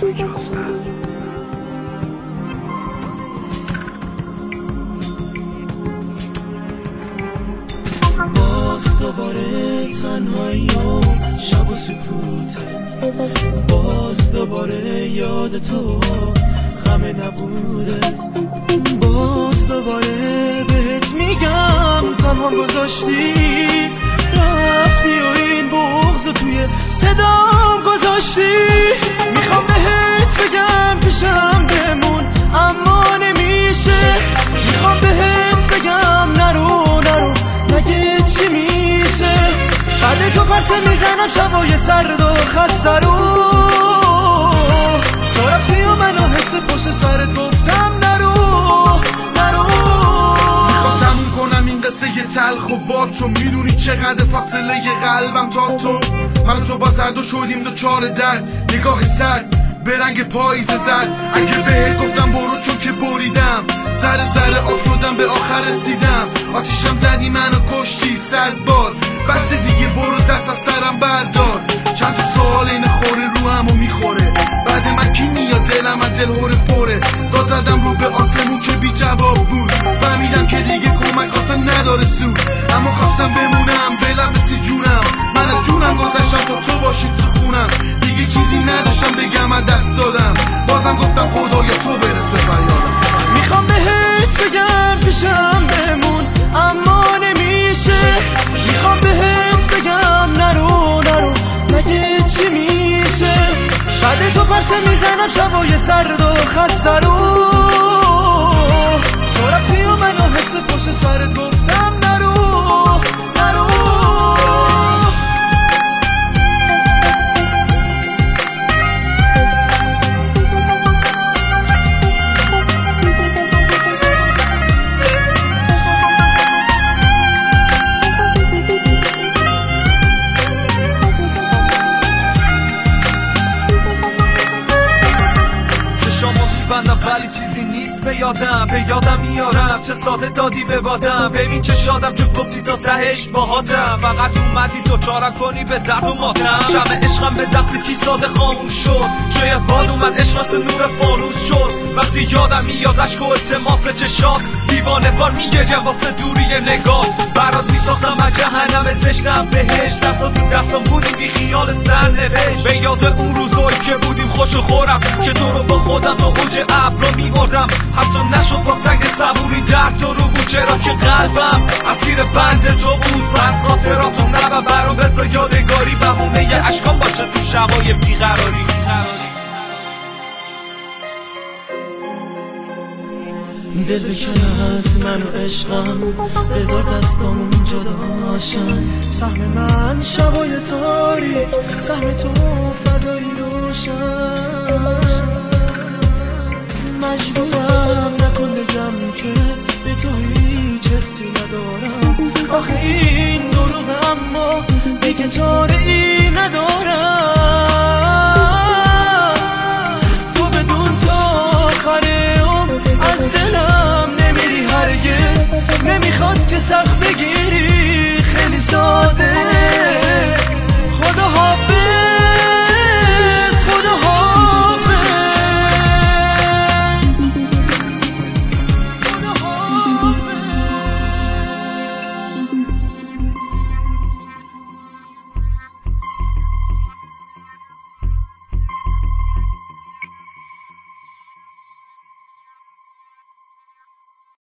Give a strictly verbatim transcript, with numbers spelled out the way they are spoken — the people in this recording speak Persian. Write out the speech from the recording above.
باز دوباره تنهایی و شب و سکوتت، باز دوباره یاد تو غم نبودت، باز دوباره بهت میگم تنهام گذاشتی رفتی و این بغض توی صدام گذاشتی. میخوام بهت بگم پیشم بمون اما نمیشه، میخوام بهت بگم نرو نرو نگه چی میشه. بعد تو پرسه میزنم شبای سرد و خسته رو، تو رفتی و منو حس پشت سرت گفتم نرو نرو. میخوام تموم کنم این قصه تلخ و با تو، میدونی چقدر فاصله قلبم تا تو. من و تو با زرد و شدیم دو چار درد، نگاه سرد به رنگ پاییز زرد. اگه بهت گفتم برو چون که بریدم، ذره ذره آب شدم به آخر رسیدم. آتیشم زدی منو کشتی صد بار، بس دیگه برو دست از سرم بردار. چند سوال این خوره رو همو میخوره، بعد من کی میاد دلم از دل هوره پره. داد زدم رو به آسمون که بی جواب بود، فهمیدم که دیگه کمک خواستن نداره سود. اما خواستم بمونم بلم رسی جونم، من از جونم گذشتم تا تو باشی تو خونم. دیگه چیزی نداشتم بگم از دست دادم، بازم گفتم خدایا تو برس به فریادم. میخوام بهت بگم پیشم بمون اما نمیشه، میخوام بهت بگم نرو نرو نگه چی میشه. بعد تو پرسه میزنم شبای سرد و خسته رو، تو رفتی و منو حس پشت سرت گفتم نرو نرو. ولی چیزی نیست به یادم، به یادم میارم چه ساده دادی به بادم. ببین چه شادم چون گفتی تا تهش باهاتم، فقط اومدی تو چارم کنی به درد و ماتم. شمع عشقم به دست کی ساده خاموش شد، شاید باد اومد عشق واسه نور فانوس شد. وقتی یادم میاد اشک و التماس چشات، دیوانه وار میگم واسه دوری نگاه. برات میساختم از جهنم زشتم بهش، دستا تو دستم بودیم بی خیال سرنوشت. به یاد اون روزایی که بودیم خوش و خورم، که تو رو با خودم تا اوج ابرا میبردم. حتی نشد با سنگ صبوری درد تو رو بود، چرا که قلبم اسیر بند تو بود. پس خاطراتو نبر برام بذار یادگاری، بهونه یه اشکام باشه تو شبای بیقراری. دل بکن از من و عشقم، بذار دستامون جداشن. سهم من شبای تاریک، سهم تو فردایی روشن. مجبورم نکن بگم که به تو هیچ حسی ندارم، آخه این دروغ اما دیگه چاره